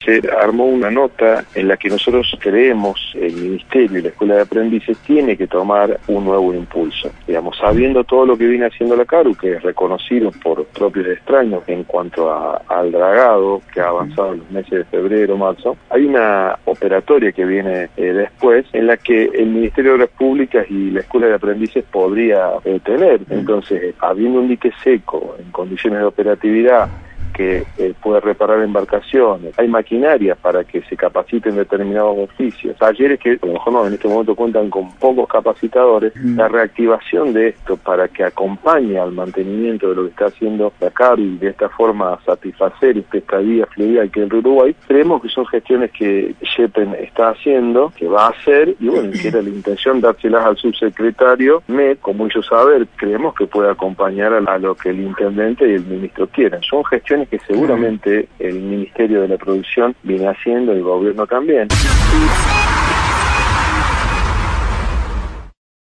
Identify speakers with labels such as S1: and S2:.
S1: Se armó una nota en la que nosotros creemos el Ministerio y la Escuela de Aprendices tiene que tomar un nuevo impulso. Digamos, sabiendo todo lo que viene haciendo la CARU, que es reconocido por propios extraños en cuanto al dragado que ha avanzado en los meses de febrero, marzo, hay una operatoria que viene después en la que el Ministerio de Obras Públicas y la Escuela de Aprendices podría tener. Entonces, habiendo un dique seco en condiciones de operatividad que puede reparar embarcaciones, hay maquinaria para que se capaciten determinados oficios, talleres que a lo mejor no, en este momento cuentan con pocos capacitadores, la reactivación de esto para que acompañe al mantenimiento de lo que está haciendo la CARU y de esta forma satisfacer esta estadía fluvial que es el Uruguay, creemos que son gestiones que Shepen está haciendo, que va a hacer, y bueno, que era la intención dárselas al subsecretario Met, como hizo saber, creemos que puede acompañar a lo que el intendente y el ministro quieren. Son gestiones que seguramente el Ministerio de la Producción viene haciendo, el gobierno también.